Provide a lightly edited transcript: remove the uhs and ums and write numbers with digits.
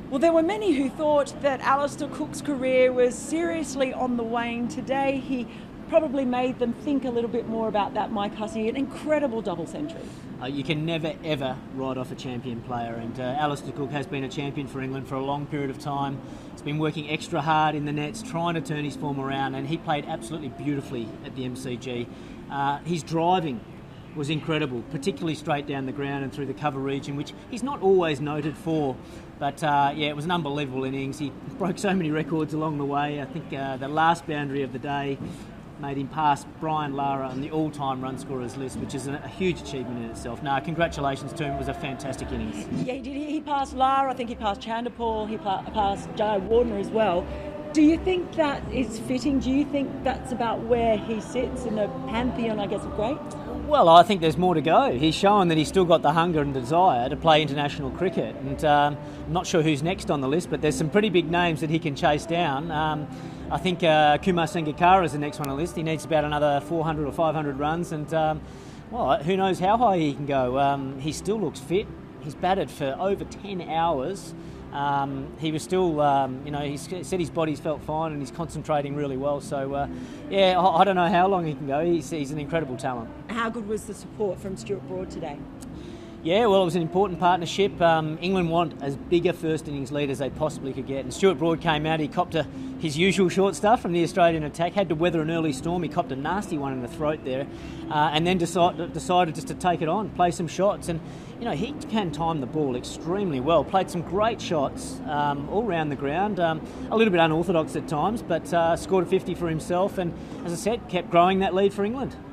Well, there were many who thought that Alistair Cook's career was seriously on the wane today. He probably made them think a little bit more about that Mike Hussey, an incredible double century. You can never, ever write off a champion player, and Alistair Cook has been a champion for England for a long period of time. He's been working extra hard in the nets, trying to turn his form around, and he played absolutely beautifully at the MCG. His driving was incredible, particularly straight down the ground and through the cover region, which he's not always noted for. But it was an unbelievable innings. He broke so many records along the way. I think the last boundary of the day made him pass Brian Lara on the all-time run scorers list, which is a huge achievement in itself. Congratulations to him. It was a fantastic innings. Yeah, he did. He passed Lara, I think he passed Chanderpaul, he passed Jai Warner as well. Do you think that is fitting? Do you think that's about where he sits in the pantheon, I guess, of greats? Well, I think there's more to go. He's shown that he's still got the hunger and desire to play international cricket, and I'm not sure who's next on the list, but there's some pretty big names that he can chase down. I think Kumar Sangakkara is the next one on the list. He needs about another 400 or 500 runs, and who knows how high he can go. He still looks fit. He's batted for over 10 hours. He was still, he said his body's felt fine and he's concentrating really well. So, I don't know how long he can go. He's an incredible talent. How good was the support from Stuart Broad today? Yeah, well, it was an important partnership. England want as big a first innings lead as they possibly could get. And Stuart Broad came out, he copped his usual short stuff from the Australian attack, had to weather an early storm, he copped a nasty one in the throat there, and then decided just to take it on, play some shots. And, he can time the ball extremely well, played some great shots all round the ground, a little bit unorthodox at times, but scored a 50 for himself and, as I said, kept growing that lead for England.